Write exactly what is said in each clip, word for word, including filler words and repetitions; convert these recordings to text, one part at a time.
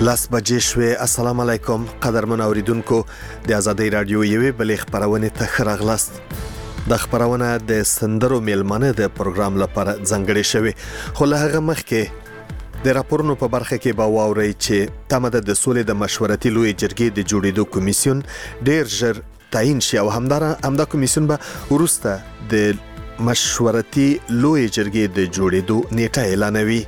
لاس بجې شوې. السلام علیکم قدرمن اوریدونکو، د آزادۍ رادیو یوې بلې خبرونه ته ښه راغلاست. د خبرونه د سندرو میلمانه د پروګرام لپاره ځانګړې شوې، خو له هغه مخکې د راپورونو په برخه کې به واورئ چې تمه ده د سولې د مشورتي لوی جرګې د جوړېدو کمیسیون ډېر ژر تعیین شي او همدارا همدا کمیسیون به وروسته د مشورتي لوی جرګې د جوړېدو نیټه اعلانوي.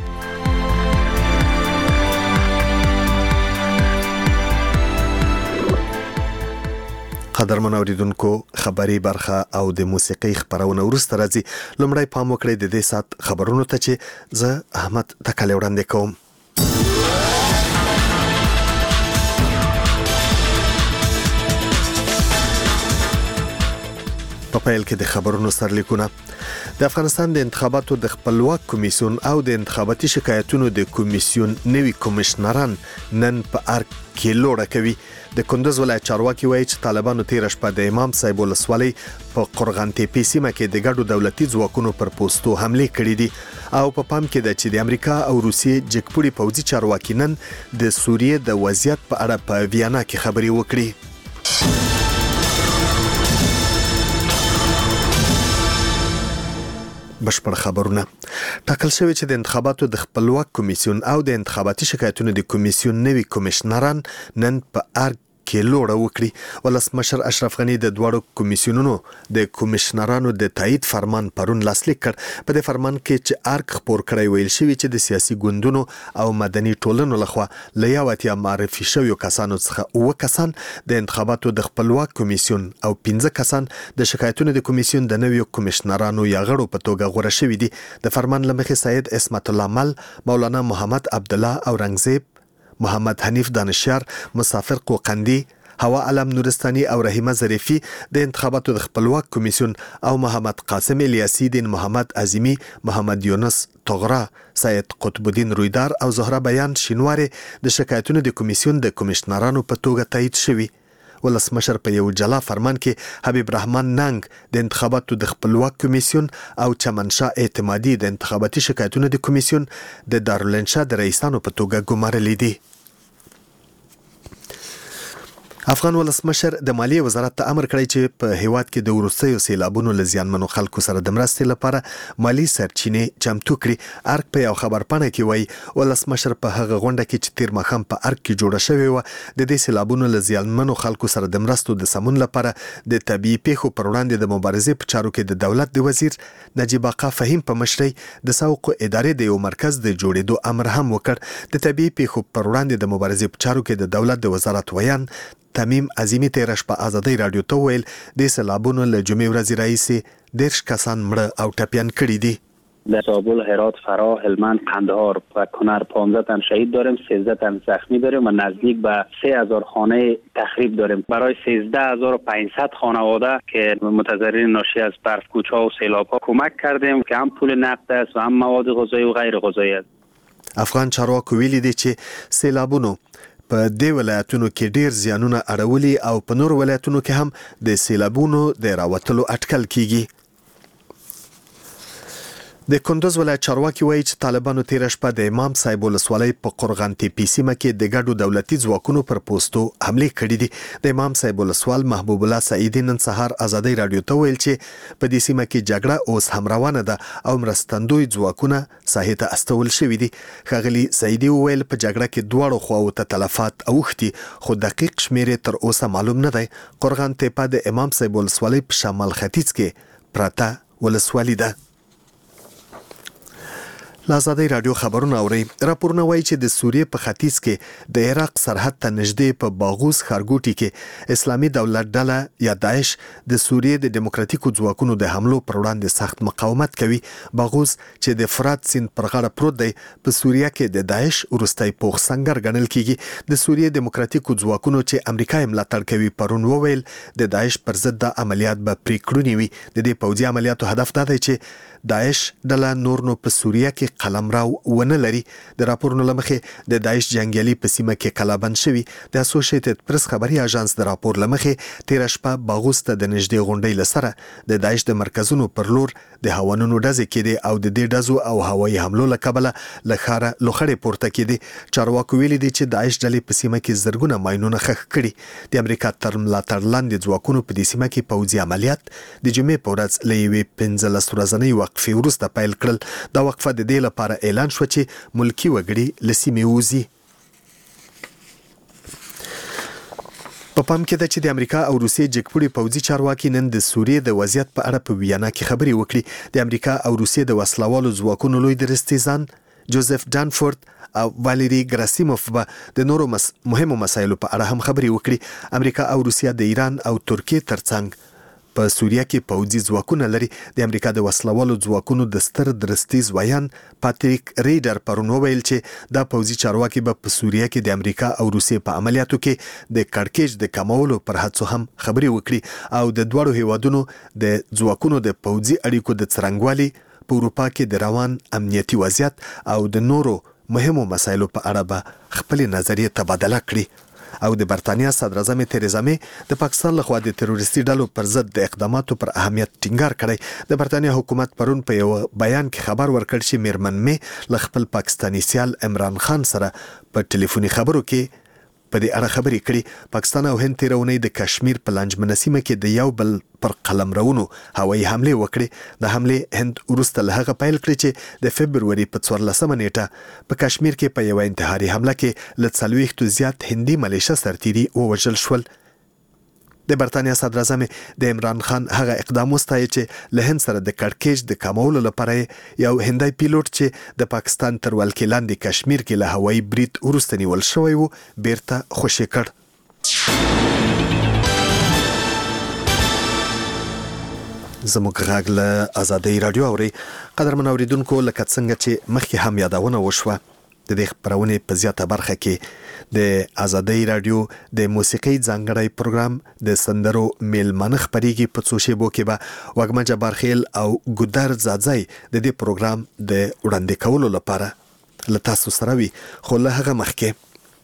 قدرمن اوریدونکو، خبري برخه او د موسیقي خبرونه ورسته راځي. لومړی پام وکړئ د دې سات خبرونو ته چې زه احمد تکاله وړاندې کوم. په پیل کې د خبرونو سرلیکونه. د افغانستان د انتخاباتو د خپلواک کمیسیون او د انتخاباتي شکایتونو د کمیسیون نوي کمشنران نن په ارګ کې لوړه کوي. د کندوز ولایت چارواکي وایي چې طالبانو تیر شپه د امام صاحب ولسوالۍ په قرغان تیپي سیمه کې د ګډو دولتي ځواکونو پر پوسټو حمله کړې دي او په پام کې ده چې د امریکا او روسیې جګپوړي پوځي چارواکي نن د سوریې د وضعیت په اړه په ویانا کې خبري وکړي. بشپړ خبرونه. ټاکل شوی چې د انتخاباتو د خپلواک کمیسیون او د انتخاباتي شکایتونو د کمیسیون نوي کمشنران نن په ارګ کې لوړه وکړي. ولسمشر اشرف غنی د دواړو کمیسیونونو د کمشنرانو د تایید فرمان پرون لاسلیک کړ. په دې فرمان کې چې ارګ خپور کړی ویل شوی چې د سیاسي ګوندونو او مدني ټولنو لخوا له یو اتیا معرفي شویو کسانو څخه اوه کسان د انتخاباتو د خپلواک کمیسیون او پنځه کسان د شکایتونو د کمیسیون د نویو کمشنرانو یا غړو په توګه غوره شوي دي. د فرمان له مخې سید اسمت الله مل، مولانا محمد عبدالله اورنګزیب، محمد حنیف دانشیار، مسافر قوقندی، هوا علم نورستانی او رحیمه ظریفی د انتخاباتو د خپلواک کمیسیون او محمد قاسم الیاسی دین، محمد عظیمی، محمد یونس طغرا، سید قطب الدین رویدار او زهره بیان شینواری د شکایتونو د کمیسیون د کمشنرانو په توګه تایید شوي. ولسمشر په یو جلا فرمان کې حبیب رحمان ننګ د انتخاباتو د خپلواک کمیسیون او چمنشاه اعتمادي د انتخاباتي شکایتونو د کمیسیون د دارالانشا د رئیسانو په توګه ګمارلي دي. افغان ولسمشر د مالیې وزارت ته امر کړی چې په هیواد کې د وروستیو سیلابونو له زیانمنو خلکو سره د مرستې لپاره مالی سرچینې چمتو کړي. ارګ په یو خبرپاڼه کې وایي ولسمشر په هغه غونډه کې چې تیر ماښام په ارګ کې جوړه شوې وه د دې سیلابونو له زیانمنو خلکو سره د مرستو د سمون لپاره د طبیعي پیښو پر وړاندې د مبارزې په چارو کې د دولت د وزیر نجیب آقا فهیم په مشرۍ د سوق ادارې د یو مرکز د جوړېدو امر هم وکړ. د طبیعي پیښو پر وړاندې د مبارزې په چارو کې د دولت د وزارت ویان تمیم عظیمی تیر شپه آزادۍ رادیو ته ویل د سیلابونو له جمعې ورځې راهیسې دېرش کسان مړه او ټپیان کړي دي. در زابل، هرات، فراه، هلمند، قندهار و کنر پانزده تن شهید داریم، سیزده تن زخمی داریم و نزدیک به سه هزار خانه تخریب داریم. برای سیزده هزار و پانصد خانواده که متضررین ناشی از برف کوچه‌ها و سیلاب‌ها کمک کردیم که هم پول نقد است و هم مواد غذایی و غیر غذایی است. افغان چارواکو ویلي دي چې سیلابونو په دې ولایتونو کې ډیر زیانونه اړولي او په نور ولایتونو کې هم د سیلابونو د راوتلو اټکل کیږي. د کندوز ولایت چارواکي وایي چې طالبانو تیر شپه د امام صاحب ولسوالۍ په قرغان تیپي سیمه کې د ګډو دولتي ځواکونو پر پوسټو حمله کړې دي. د امام صاحب ولسوال محبوب الله سعیدی نن سهار آزادۍ رادیو ته ویل چې په دې سیمه کې جګړه اوس هم روانه ده او مرستندوی ځواکونه ساحې ته استول شوي دي. ښاغلي سعیدی وویل په جګړه کې دواړو خواو ته تلفات اوښتي خو دقیق شمېرې تر اوسه معلوم نه دی. قرغان تیپه د امام صاحب ولسوالۍ په شمال ختیځ کې پراته ولسوالي ده. آزادۍ رادیو خبرونه اوري. راپورونه وایي چې د سوریې په ختیځ کې د عراق سرحد ته نږدې په باغوس ښارګوټي کې اسلامي دولت ډله یا داعش د سوریې د دیموکراتیکو ځواکونو د حملو پر وړاندې سخت مقاومت کوي. باغوس چې د فرات سیند پر غاړه پروت دی په سوریه کې د داعش وروستی پوخ سنگر ګڼل کیږي. د سوریې دیموکراتیکو ځواکونو چې امریکا یې ملاتړ کوي پرون وویل د داعش پر ضد د عملیات به پرې کړونې وي. د دې پوځي عملیاتو هدف دا دی چې داعش ډله نور نو په سوریه کې قلمرو ونه لري. د راپورونو لمخې د داعش جنگیالي په سیمه کې قلابند شوي. د اسوسییټډ پریس خبري اژانس د راپور لمخې تیر شپه باغوس ته د نږدې غونډۍ لسره د داعش د مرکزونو پر لور د هوانونو ډزې کېدې او د دې ډزو او هوایي حملو له کبله له ښاره لوخړې پورته کېدې. چارواکو ویلي دي چې داعش ډلې په سیمه کې زرګونه ماینونه ښخ کړي. د امریکا تر ملاتړ لاندې ځواکونو په دې سیمه کې پوځي عملیات د جمعې په ورځ له یوې پنځلس ورځنۍ وقفې وروسته پیل کړل. دا وقفه د دې لپاره اعلان شوه چې ملکي وګړي له سیمې ووځي. په پام کې ده چې د امریکا او روسیې جګپوړي پوځي چارواکي نن د سوریې د وضعیت په اړه په ویانا کې خبرې وکړي. د امریکا او روسیې د وسلوالو ځواکونو لوی درستیزان جوزف دانفورد او واليري ګراسیموف به د نورو مس... مهمو مسایلو په اړه هم خبرې وکړي. امریکا او روسیه د ایران او ترکیې ترڅنګ په سوریه کې پوځي ځواکونه لري. د امریکا د وسلوالو ځواکونو د ستر درستیز ویان پاتریک ریډر پرون وویل چې دا پوځي چارواکي به په سوریه کې د امریکا او روسیې په عملیاتو کې د کړکېچ د کمولو پر هڅو هم خبرې وکړي او د دواړو هیوادونو د ځواکونو د پوځي اړیکو د څرنګوالي په اروپا کې د روان امنیتي وضعیت او د نورو مهمو مسایلو په اړه به خپل نظریه تبادله کړي. او د برتانیا صدر اعظم تریزا می د پاکستان لخوا د تروریستي ډلو پر ضد د اقداماتو پر اهمیت ټینګار کړی. د برتانیا حکومت پرون په یو بیان کې خبر ورکړ چې میرمن می له خپل پاکستاني سیال عمران خان سره په ټلیفوني خبرو کې په دې اړه خبرې کړي. پاکستان او هند تیر اونۍ د کشمیر په لانجمنه سیمه کې د یو بل پر قلمرونو هوایي حمله وکړي. د حمله هند وروسته له هغه پیل کړی چې د فبروري په څوارلسمه نیټه په کشمیر کې په یو انتحاري حمله کې له څلوېښتو زیات هندي ملیشه سرتیري ووژل شول. د برتانیا صدر اعظم د عمران خان هغه اقدام وستایي چې له هند سره د کړکېچ د کمولو لپاره یو هندی پیلوټ چې د پاکستان تر ولکې لاندې کشمیر کې له هوایي برید وروسته نیول شوی و بیرته خوشي کړ. زموږ غږ له آزادۍ راډیو اوري. قدرمن اوریدونکو، لکه څنګه چې مخکې هم یادونه وشوه، د دې خبرونې په زیاته برخه کې د آزادۍ راډیو د موسیقي ځانګړی پروګرام د سندرو میلمانه خبرېږي. په څو شیبو کې به وږمه جبارخیل او ګودر زاځای د دې پروګرام د وړاندې کولو لپاره له تاسو سره وي. خو له هغه مخکې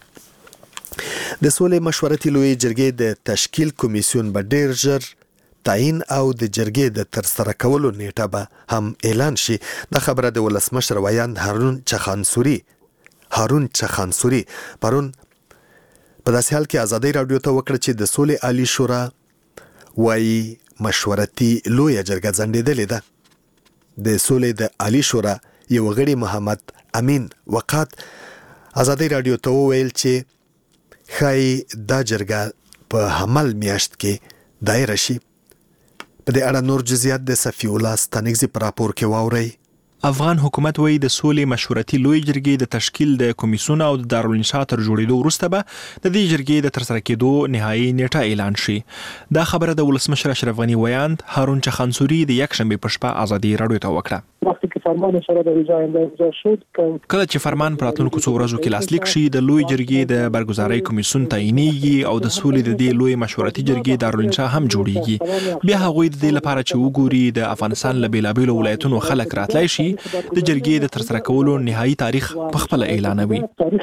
د سولې مشورتي لوی جرګې د تشکیل کمیسیون به ډېر ژر تعین او د جرګې د ترسره کولو نیټه به هم اعلان شي. دا خبره د ولسمشر ویاند هارون چخانسوري هارون چخانسوري پرون په داسې حال کې آزادۍ راډیو ته وکړه چې د سولې عالی شورا وايي مشورتي لویه جرګه ځنډېدلې ده. د سولې د عالی شورا یو غړي محمد امین وقات آزادۍ راډیو ته وویل چې ښایي دا جرګه په حمل میاشت کې دایره شي. په دې اړه نور جزئیات د صفی الله ستانکزي په راپور کې واورئ. افغان حکومت وایي د سولې مشورتي لوی جرګې د تشکیل د کمیسیون او د دارالانشا تر جوړېدو وروسته به د دې جرګې د ترسره کېدو نهایي نیټه اعلان شي. دا خبره د ولسمشر اشرف غني ویاند هارون چخانسوري د یکشنبې په شپه آزادۍ راډیو ته وکړه. کله چې فرمان په راتلونکو څو ورځو کې لاسلیک شي، د لوی جرګې د برګزارۍ کمیسیون تعینېږي او د سولې د دې لوی مشورتي جرګې دارالانشا هم جوړیږي. بیا هغوی د دې لپاره چې وګوري د افغانستان له بیلابیلو ولایتونو خلک راتلای شي، د جرګې د ترسره کولو نهایي تاریخ په خپل اعلانوي.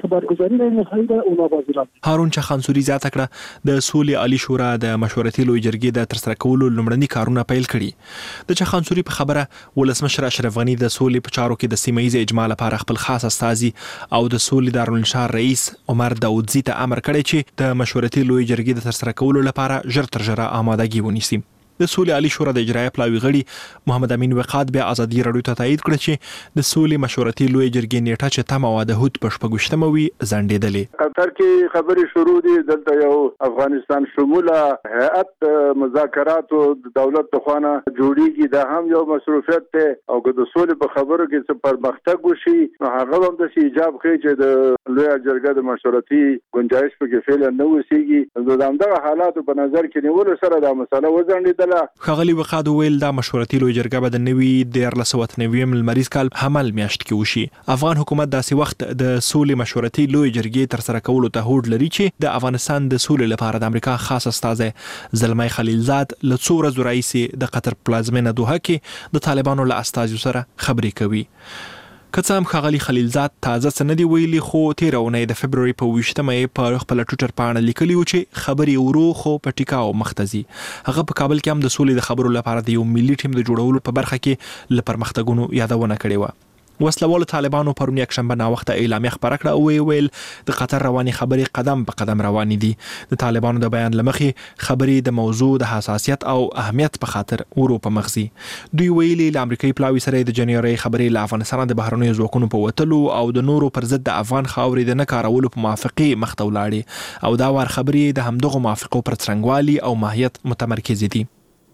هارون چخانسوري زیاته کړه د سولې عالی شورا د مشورتي لوی جرګې د ترسره کولو لومړني کارونه پیل کړي. د چخانسوري په خبره ولسمشر اشرف غني د سولې په چارو کې د سیمه ییز اجماع لپاره خپل خاص استازي او د سولې دارالانشا رئیس عمر داودزي ته امر کړی چې د مشورتي لوی جرګې د ترسره کولو لپاره ژر تر ژره آمادګي ونیسي. د سولې عالی شورا د اجرایه پلاوي غړي محمد امین وقات بیا آزادۍ راډیو ته تایید کړ چې د سولې مشورتي لوی جرګې نیټه چې تمه وه د هود په شپږویشتمه وي ځنډېدلې. قطر کې خبرې شروع دي. دلته یو افغانستان شموله هیئت مذاکراتو د دولت د خوانه جوړیږي. دا هم یو مصروفیت دی او که د سولې په خبرو کې څه پرمختګ وشي نو هغه هم داسې ایجاب ښیي چې د لویه جرګه د مشورتي ګنجایش پکې فعلا نه اوسېږي. د همدغه حالاتو په نظر کې نیولو سره دا مسله وځنډېدله. ښاغلي وقاد ویل دا مشورتي لوی جرګه به د نوي دیارلس سوه اته نوي لمریز کال حمل میاشت کې وشي. افغان حکومت داسې وخت د سولې مشورتي لوی جرګې ترسره کولو ته هوډ لري چې د افغانستان د سولې لپاره د امریکا خاص استازی زلمی خلیلزاد له څو ورځو راهیسې د قطر پلازمینه دوحه کې د طالبانو له استازیو سره خبرې کوي. که څه هم ښاغلي خلیلزاد تازه څه نه دي ویلي، خو تېره اونۍ د فبروري په اوویشتمه یې په خپله ټویټر پاڼه لیکلي وو چې خبرې ورو خو په ټیکاو مخته ځي. هغه په کابل کې هم د سولې د خبرو لپاره د یو ملي ټیم د جوړولو په برخه کې له پرمختګونو یادونه کړې وه. وسلوالو طالبانو پرون یکشنبه ناوخته اعلامیه خپره کړه او ویل د قطر رواني خبرې قدم په قدم روانې دي. د طالبانو د بیان لمخې خبرې د موضوع د حساسیت او اهمیت په خاطر ورو په مغزي. دوی ویلي له امریکایي پلاوي سره د جنوري خبرې له افغانستان د بهرنیو ځواکونو په وتلو او د نورو پر ضد د افغان خاورې د نه کارولو په موافقې مخته ولاړې او دا وار خبرې د همدغو موافقو پر څرنګوالي او ماهیت متمرکز دي.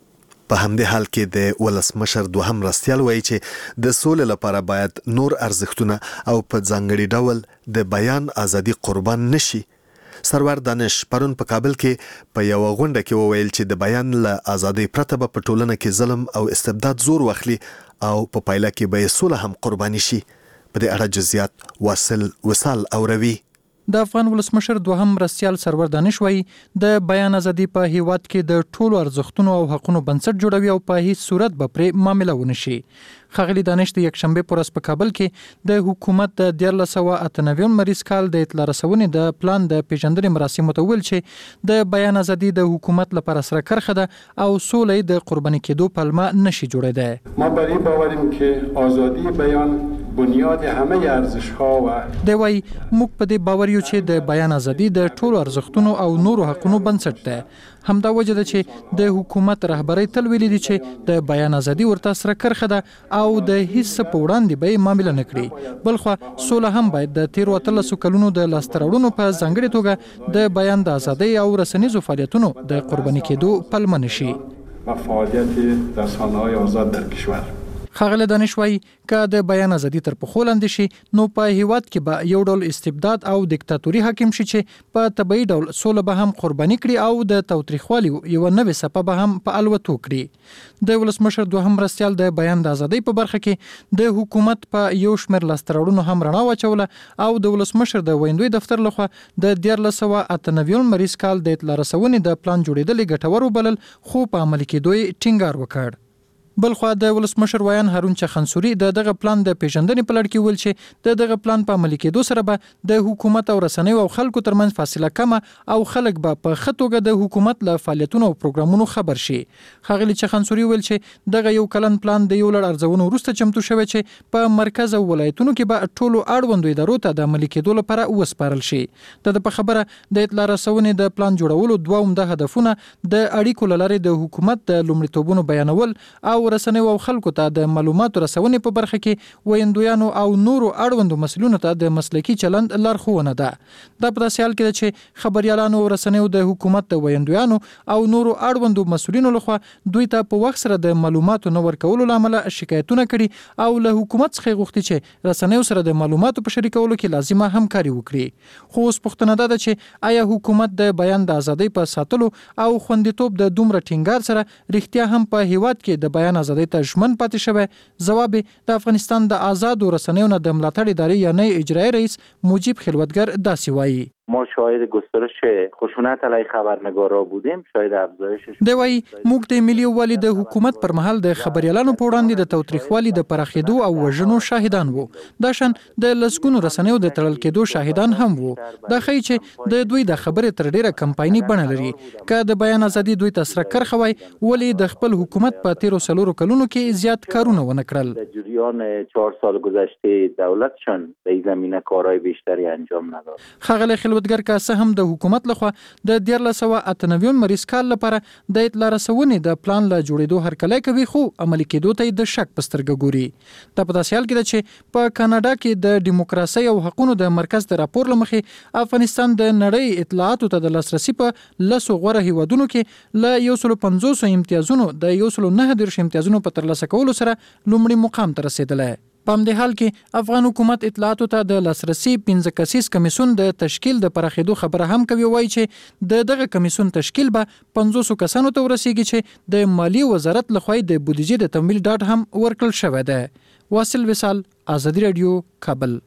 په همدې حال کې د ولسمشر دوهم مرستیال وایي چې د سولې لپاره باید نور ارزښتونه او په ځانګړي ډول د بیان ازادي قربان نشي. سرور دانش پرون په کابل کې په یو غونډه کې وویل چې د بیان له ازادۍ پرته به په ټولنه کې ظلم او استبداد زور واخلي او په پایله کې به سوله هم قرباني شي. په دې اړه جزئیات واصل وصال اوروي. د افغان ولسمشر دوهم مرستیال سرور دانش وایي د بیان ازادي په هیواد کې د ټولو ارزښتونو او حقوقو بنسټ جوړوي او په هیڅ صورت به پرې معامله ونه شي. ښاغلي دانش د یکشنبه پر ورځ په کابل کې د حکومت د دیارلس سوه اته نوي مریض کال د اطلاع رسونې د پلان د پیژندنې مراسمو ته ویل چې د بیان ازادي د حکومت لپاره سره کرخه ده او سولې د قرباني کېدو پلمه نشي جوړېده. ما بر این باوریم که آزادی بیان بنیاد همه ارزش‌ها و دی وايي موږ په دې باور یو چې د بیان ازادي د ټولو ارزښتونو او نورو حقوقو بنسټ ده. همدا وجه ده چې د حکومت رهبرۍ تل ویلي دي چې د بیان ازادي ورته سره کرخه ده او د هیڅ په وړاندې به معامله نه کړي. بلخو سوله هم باید د تیر وتلسو کلونو د لاستراوړونو په ځانګړي توګه د بیان د ازادۍ او رسنیزو فعالیتونو د قرباني کېدو پلمه نشي. و فعالیت رسانه‌های آزاد در کشور. ښاغلی دانش وایي که د بیان ازادي تر پښو لاندې شي نو په هیواد کې به یو ډول استبداد او دیکتاتوري حاکم شي چې په طبیعي ډول سوله به هم قرباني کړي او د تاوتریخوالي یو نوې څپه به هم په الوتو کړي. د ولسمشر دوهم مرستیال د بیان د ازادۍ په برخه کې د حکومت په یو شمېر لاستراوړونو هم رڼا واچوله او د ولسمشر د ویندوی دفتر لخوا د دیارلس سوه اته نوي مریض کال د اطلاع رسونې د پلان جوړېدل ګټور وبلل خو په عملي کېدو یې ټینګار وکړ. بلخو د ولسمشر ویان هارون چخنسوري د دغه پلان د پیژندنې په لړ کې ویل چې د دغه پلان په عملي کېدو سره به د حکومت او رسنیو او خلکو ترمنځ فاصله کمه او خلک به په ښه توګه د حکومت له فعالیتونو او پروګرامونو خبر شي. ښاغلي چخنسوري ویل چې دغه یو کلن پلان د یو لړ ارزونو وروسته چمتو شوی چې په مرکز او ولایتونو کې به ټولو اړوندو ادارو ته د عملي کېدو لپاره وسپارل شي. د په خبره د اطلاع رسونې د پلان جوړولو دوه عمده هدفونه د اړیکو له لارې د حکومت د لومړیتوبونو بیانول او رسنیو او خلکو ته د معلوماتو رسونې په برخه کې ویندویانو او نورو اړوندو مسلونو ته د مسلکي چلند لارښوونه ده. دا په داسې حال کې ده چې خبريالانو او رسنیو د حکومت د ویندویانو او نورو اړوندو مسولینو لخوا دوی ته په وخت سره د معلوماتو نه ورکولو لامل شکایتونه کړي او له حکومت څخه غوښتي چې رسنیو سره د معلوماتو په شریکولو کې لازمه همکاري وکړي. خو اوس پوښتنه ده چې آیا حکومت د بیان د ازادۍ په ساتلو او خوندیتوب د دومره ټینګار سره رښتیا هم په هیواد کې د بیان ازادۍ ژمن پاتې شوی؟ جواب د افغانستان د آزادو رسنیو نه د ملاتړ ادارې یعنی اجرایی رئیس مجیب خلوتگر داسې وایي. ما شاهد گسترش خشونت علیه خبرنگارا بودیم، شاهد افزایشش. دی وايي موږ د ملي یووالي د حکومت پر مهال د خبريالانو په وړاندې د تاوتریخوالي د پراخېدو او وژنو شاهدان وو. دا شان د لسګونو رسنیو د تړل کېدو شاهدان هم وو. دا ښیي چې د دوی د خبرې تر ډیره کمپایني بڼه لري. که د بیان ازادي دوی ته سره کرخه وای ولې د خپل حکومت په تیرو سلورو کلونو کې زیات کارونه ونه کړل؟ در جریان چهار سال گذشته دولتشان به این زمینه کارهای بیشتری انجام نداد. ښاغلی خلوتگر که څه هم د حکومت لخوا د دیارلس سوه اته نوي مریض کال لپاره د اطلاع رسونې د پلان له جوړېدو هرکلی کوي خو عملي کېدو ته د شک په سترګه ګوري. دا په داسې حال کې ده چې په کاناډا کې د ډیموکراسۍ او حقوقو د مرکز د راپور له مخې افغانستان د نړۍ اطلاعاتو ته د لاسرسي په لسو غوره هیوادونو کې له یو سلو پنځوسو امتیازونو د یو سلو نهه دېرش امتیازونو په ترلاسه کولو سره لومړي مقام ته رسېدلی. په همدې حال کې افغان حکومت اطلاعاتو ته د لاسرسي پنځه کسیز کمیسیون د تشکیل د پراخېدو خبره هم کوي. وایي چې د دغه کمیسیون تشکیل به پنځوسو کسانو ته ورسیږي چې د مالی وزارت لخوا د بودیجې د تمویل ډاډ هم ورکړل شوی دی. واصل وصال، آزادي رادیو، کابل.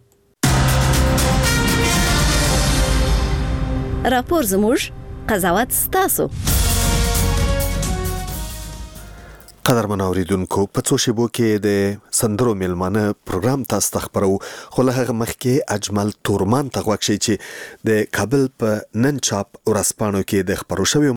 راپور زموږ، قضاوت ستاسو. قدرمن اوریدونکو په څو شیبو کې د سندرو میلمانه پروګرام تاسو ته خبرو خو له هغه مخکې اجمل تورمان ته غوښتي چې د کابل په نن چاپ ورځپاڼو کې د خبرو شوی